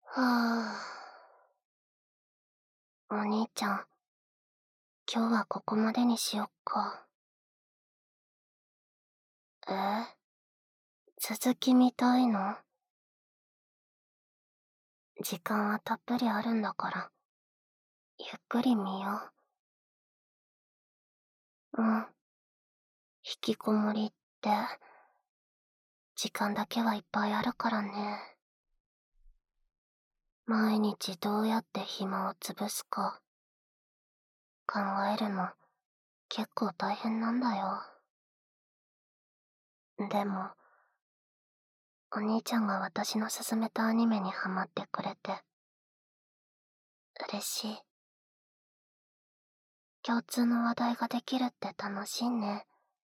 はぁ。お兄ちゃん、今日はここまでにしよっか。続き見たいの？時間はたっぷりあるんだから、ゆっくり見よう。引きこもりって、時間だけはいっぱいあるからね。毎日どうやって暇を潰すか、考えるの、結構大変なんだよ。でも、お兄ちゃんが私の勧めたアニメにハマってくれて、嬉しい。共通の話題ができるって楽しいね。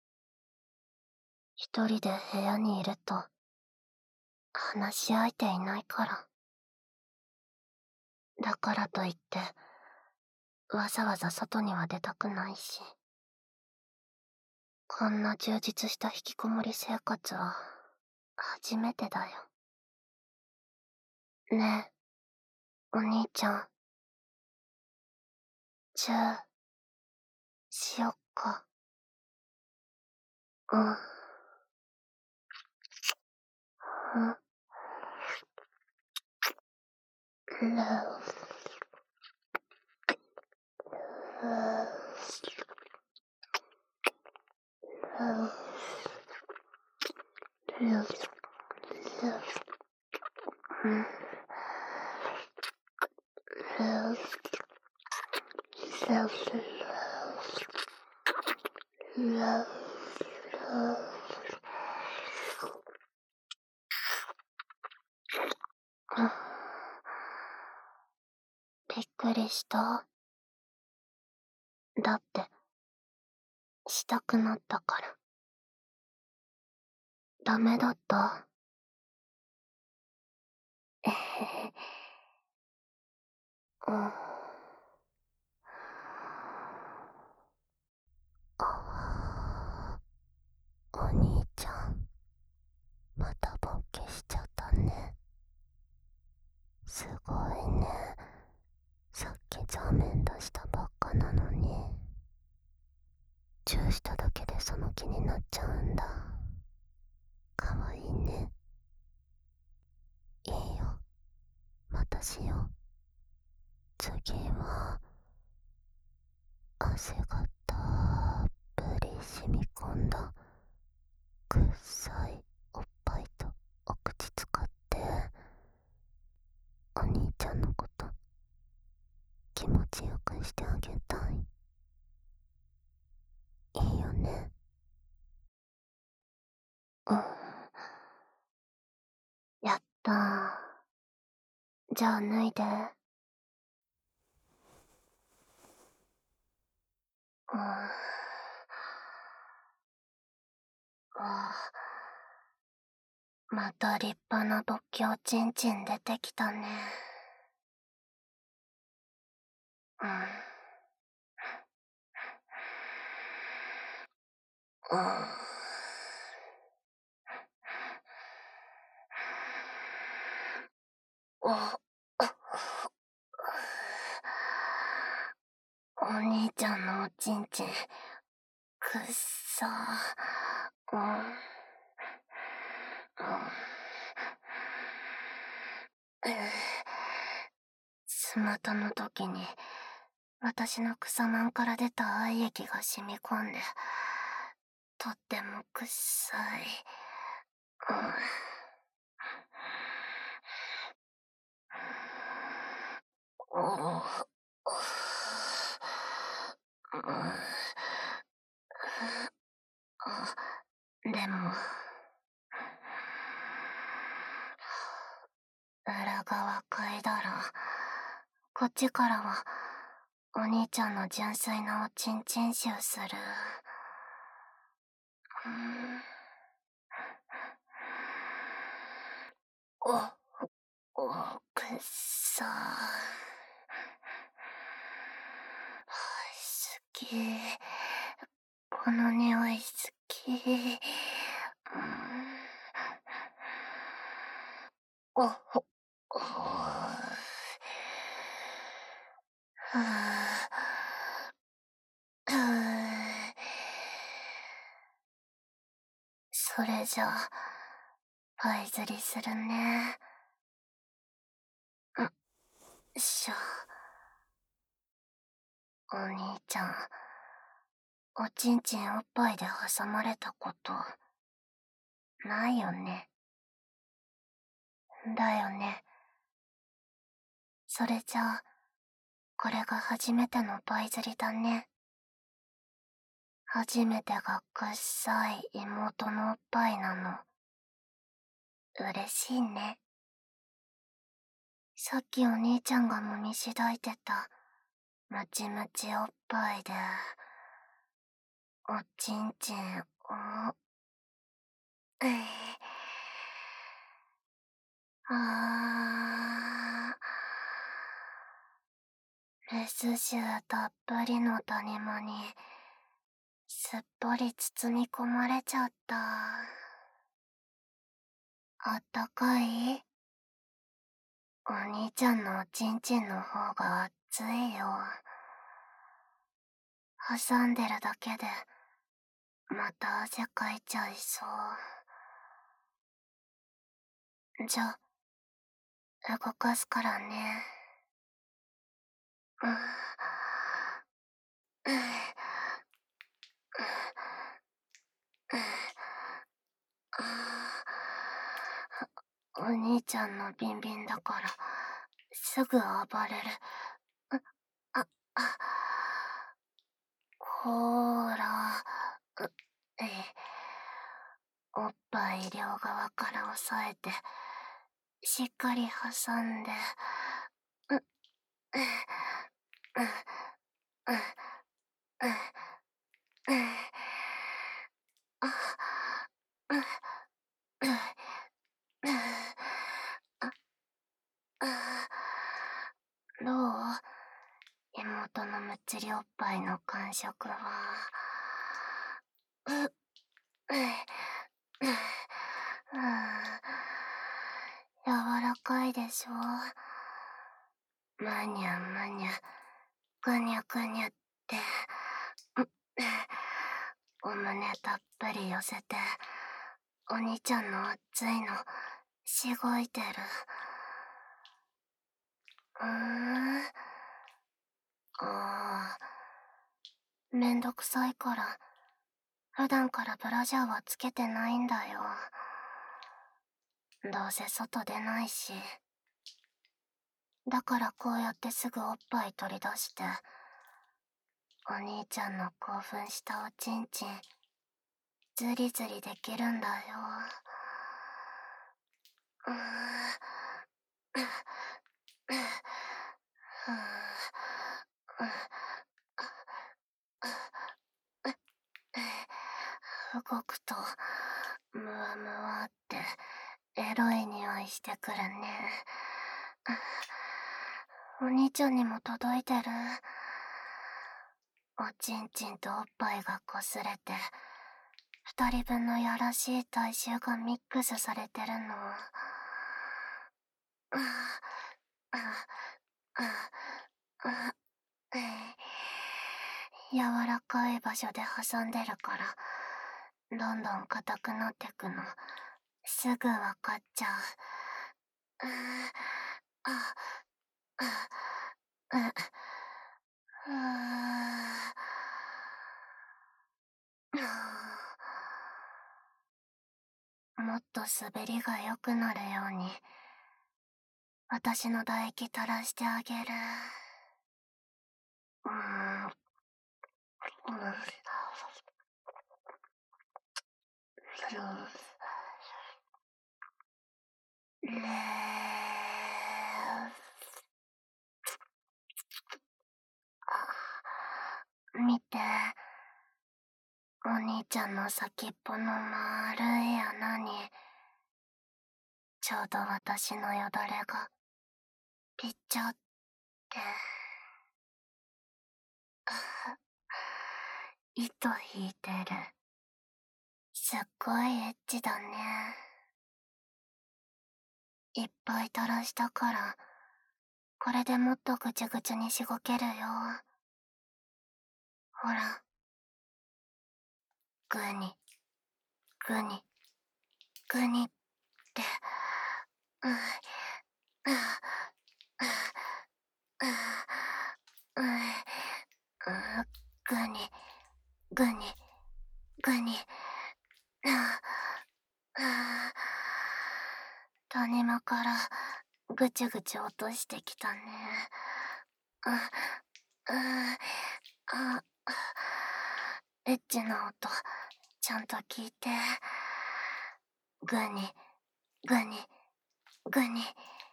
一人で部屋にいると、話し相手いないから。だからといって、わざわざ外には出たくないし。こんな充実した引きこもり生活は、初めてだよ。ねえ、お兄ちゃん。じゃあ、しよっか。うん。びっくりした。だって、したくなったから。ダメだった？えへへ。うん。お兄ちゃん、またボッケしちゃったね。すごいね。さっきザーメン出したばっかなのに。チューしただけでその気になっちゃうんだ。かわいいね。いいよ、またしよう。次は、汗がたっぷり染み込んだくっさいおっぱいとお口使ってお兄ちゃんのこと気持ちよくしてあげたい。いいよね。うん。やったー。じゃあ脱いで。うん。また立派な仏教ちんちん出てきたね。うん。うん。お兄ちゃんのおちんちん、くっさー。うん。スマトの時に、私の草まんから出た愛液が染み込んで、とってもくっさい。でも、裏側嗅いだら、こっちからは、お兄ちゃんの純粋なおちんちん臭する。くっさ好き。この匂い好き。おほ、 ふぅ。ふぅ。それじゃあ、パイ釣りするね。んしょ。お兄ちゃん、おちんちんおっぱいで挟まれたこと、ないよね。だよね。それじゃあ、これが初めてのパイ釣りだね。初めてが臭い妹のおっぱいなの。嬉しいね。さっきお兄ちゃんが揉みしだいてた、ムチムチおっぱいで、おちんちんを、レス臭たっぷりの谷間に、すっぽり包み込まれちゃった。あったかい？お兄ちゃんのおちんちんの方が熱いよ。挟んでるだけで、また汗かいちゃいそう。じゃ、動かすからね。お兄ちゃんのビンビンだから、すぐ暴れる。あ、ほーら、おっぱい両側から押さえて、しっかり挟んで、どう？妹のむっちりおっぱいの感触は。柔らかいでしょ。むにゃむにゃ、ぐにゃぐにゃって。お胸たっぷり寄せて、お兄ちゃんの熱いのしごいてる。ああ、めんどくさいから、普段からブラジャーはつけてないんだよ。どうせ外出ないし。だからこうやってすぐおっぱい取り出して、お兄ちゃんの興奮したおちんちん、ズリズリできるんだよ。動くと、ムワムワって、エロい匂いしてくるね。お兄ちゃんにも届いてる。おちんちんとおっぱいが擦れて、二人分のやらしい体臭がミックスされてるの。柔らかい場所で挟んでるから、どんどん硬くなってくの、すぐわかっちゃう。もっと滑りが良くなるように、私の唾液垂らしてあげる。見て、お兄ちゃんの先っぽの丸い穴に、ちょうど私のよだれが、ぴっちゃって。糸引いてる。すっごいエッチだね。いっぱい垂らしたから、 これでもっとぐちゅぐちゅにしごけるよ。ほら。グニ、グニ、グニって。うん、うん、うん、うん、うん、グニ、グニ、グニ。谷間からぐちゅぐちゅ落としてきたね。あ、エッチな音、ちゃんと聞いて。グニ、グニ、グニ。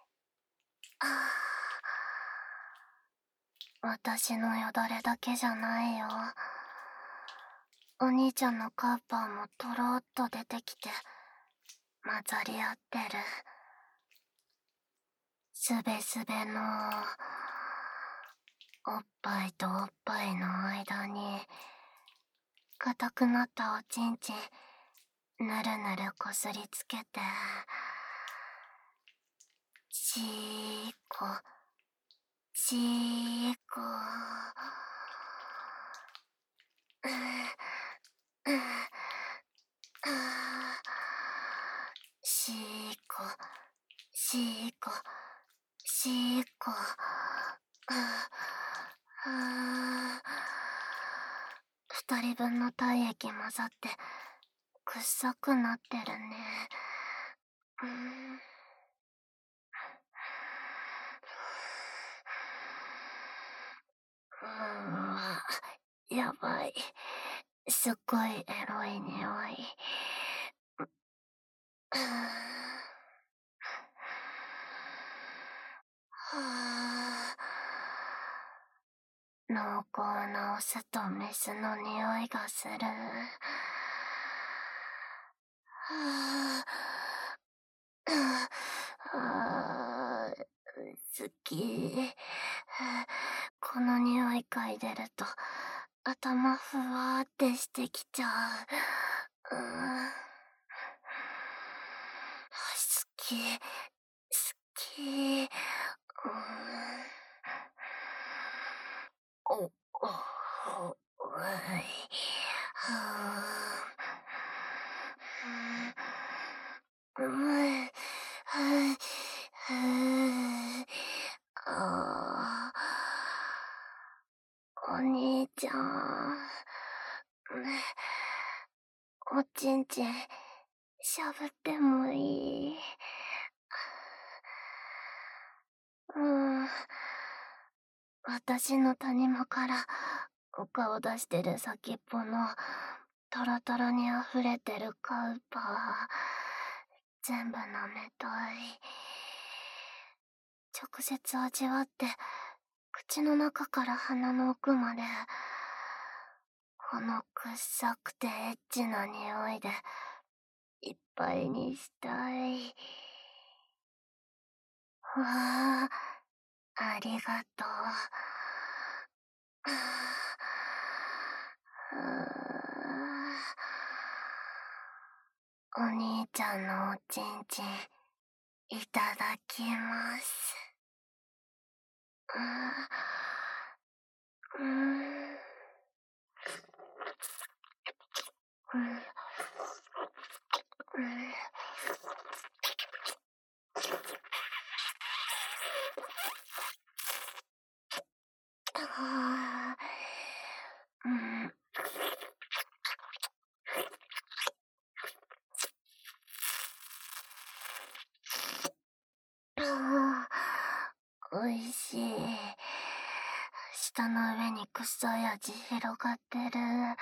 私のよだれだけじゃないよ。お兄ちゃんのカーパーもとろっと出てきて混ざり合ってる。すべすべのおっぱいとおっぱいの間に硬くなったおちんちんぬるぬるこすりつけて、しーこしーこしーこしーこしーこ。二人分の体液混ざって臭くなってるね。やばい。すっごいエロい匂い。濃厚なオスとメスの匂いがする。好き。この匂い嗅いでると頭ふわーってしてきちゃう。好き、好き。お、お、おい。うい。お兄ちゃん。おちんちん、しゃぶってもいい？私の谷間からお顔出してる先っぽのトロトロに溢れてるカウパー、全部舐めたい。直接味わって口の中から鼻の奥まで、この臭くてエッチな匂いでいっぱいにしたい。わあ、ありがとう。お兄ちゃんのおちんちん、いただきます。おいしい。舌の上に臭い味広がってる。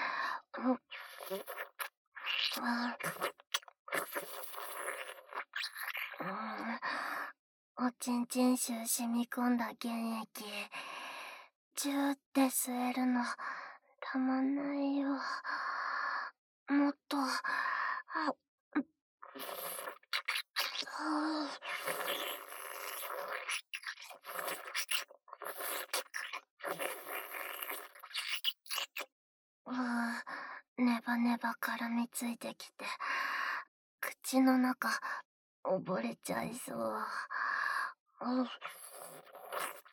おちんちん臭染み込んだ原液、ジューって吸えるの、たまんないよ。もっと、ネバネバ絡みついてきて、口の中、溺れちゃいそう。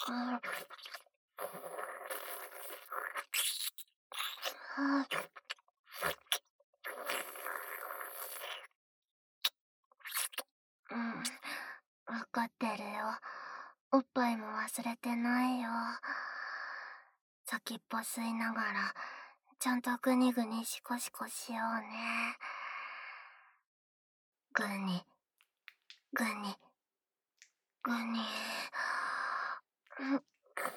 うん、わかってるよ。おっぱいも忘れてないよ。先っぽ吸いながら、ちゃんとグニグニシコシコしようね。グニ、グニ、グニ。うん、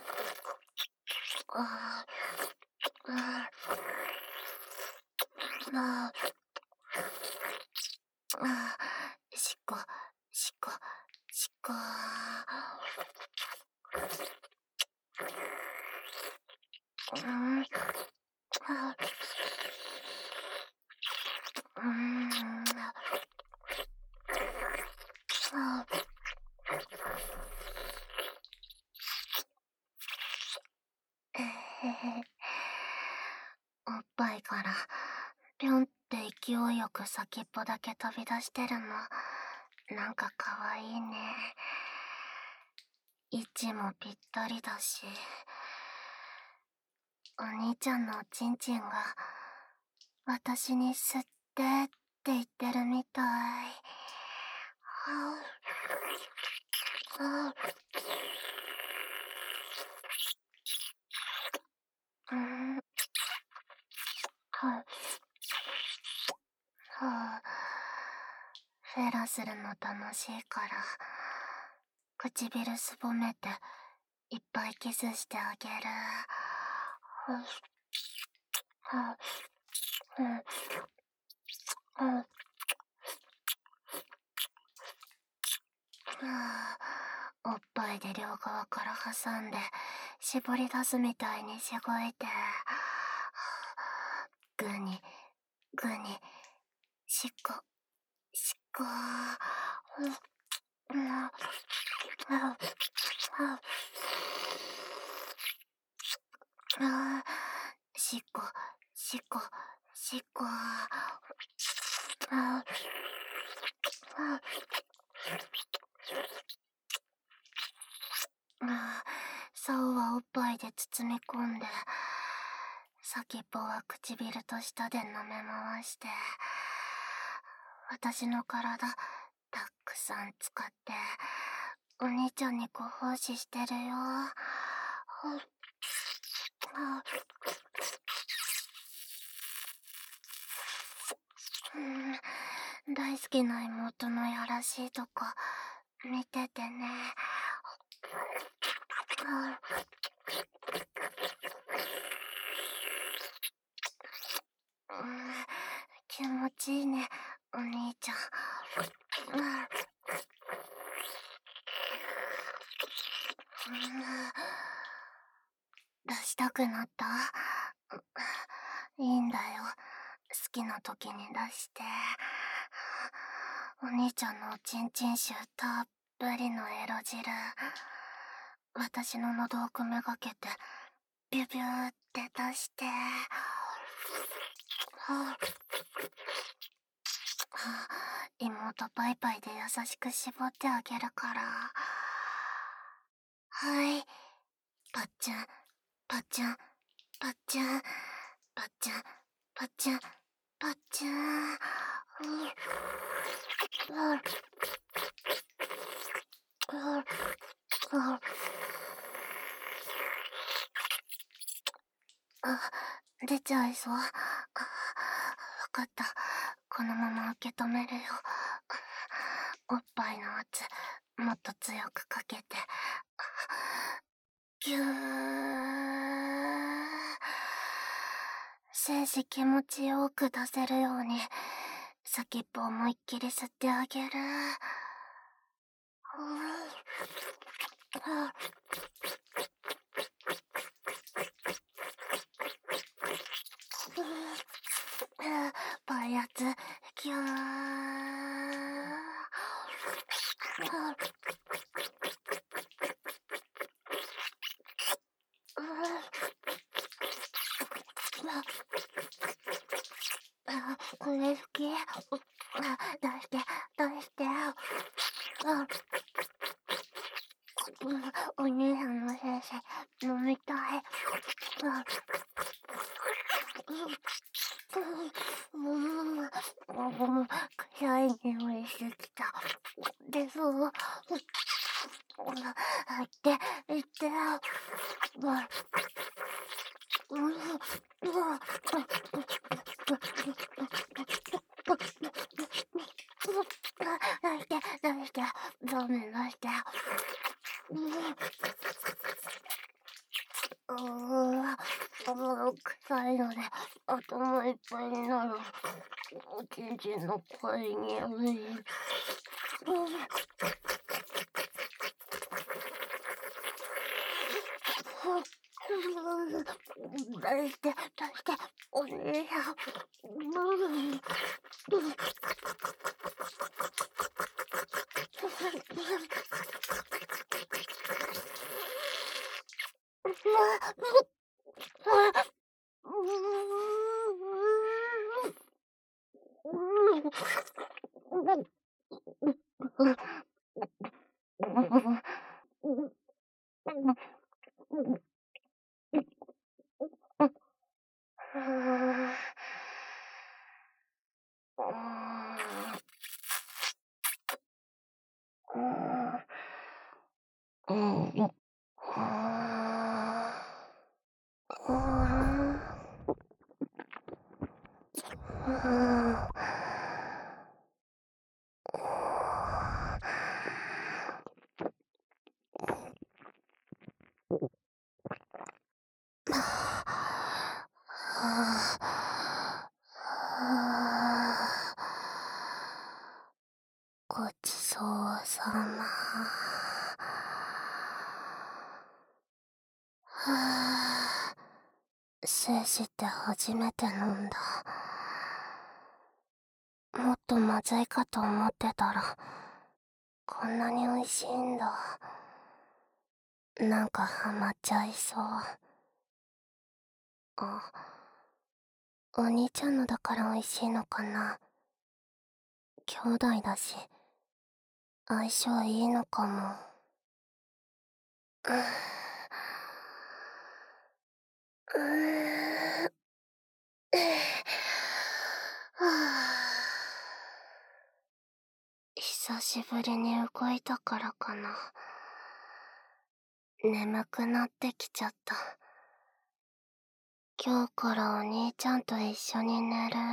ああ、ああ、しっこ、しっこ、しっこ。うん、あ、うん、あ、えへ、おっぱいからぴょんって勢いよく先っぽだけ飛び出してるの、なんかかわいいね。位置もぴったりだし、お兄ちゃんのおちんちんが私に吸ってって言ってるみたい。はあ、はあ、うん、はあ、はあ、フェラするの楽しいから、唇すぼめていっぱいキスしてあげる。はあ、はあ、うん、うん、はあ、おっぱいで両側から挟んで絞り出すみたいにしごいて、グニグニしっこしっこ、うん、ああ、あ、しっこしっこしっこ、ああ、竿はおっぱいで包み込んで、先っぽは唇と舌で舐め回して、私の体たくさん使ってお兄ちゃんにご奉仕してるよ。うん、大好きな妹のやらしいとこ見ててね。うん、気持ちいいね、お兄ちゃん。出したくなった？いいんだよ。好きな時に出して。お兄ちゃんのおちんちん臭たっぷりのエロ汁。私の喉奥めがけて、ビュビューって出して。妹パイパイで優しく絞ってあげるから。はい。パッチュン、パッチュン、パッチュン、パッチュン、パッチュン、パッチュン。あ、出ちゃいそう。わかった。このまま受け止めるよ。おっぱいの圧、もっと強くかけて。ぎゅー。精子気持ちよく出せるように、先っぽ思いっきり吸ってあげる。パイ圧、ぎゅー。これ好き。出して、出して。 お姉さんの先生、飲みたい。臭い匂いしてきた。で、そう。言って、出して、ダメ出して。臭いので頭いっぱいになる。おちんちんの濃い匂い。出して、お姉さん。ごちそうさま。精子って初めて飲んだ。もっとまずいかと思ってたら、こんなに美味しいんだ。なんかハマっちゃいそう。あ、お兄ちゃんのだから美味しいのかな。兄弟だし、相性いいのかも。久しぶりに動いたからかな。眠くなってきちゃった。今日からお兄ちゃんと一緒に寝る。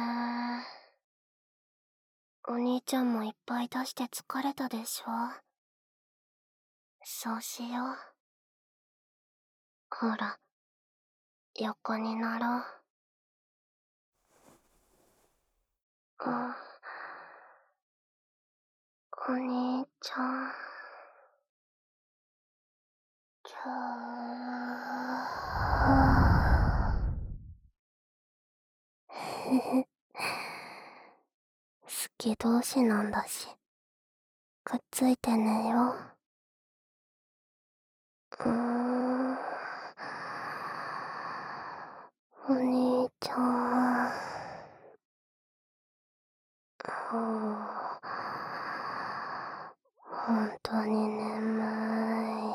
お兄ちゃんもいっぱい出して疲れたでしょ。そうしよう。ほら、横になろう。お兄ちゃん。好き同士なんだし、くっついて寝よう。お兄ちゃん。本当に眠い。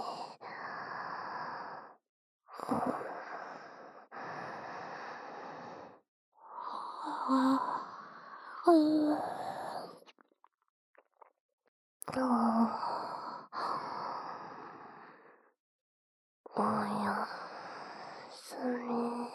おやすみ。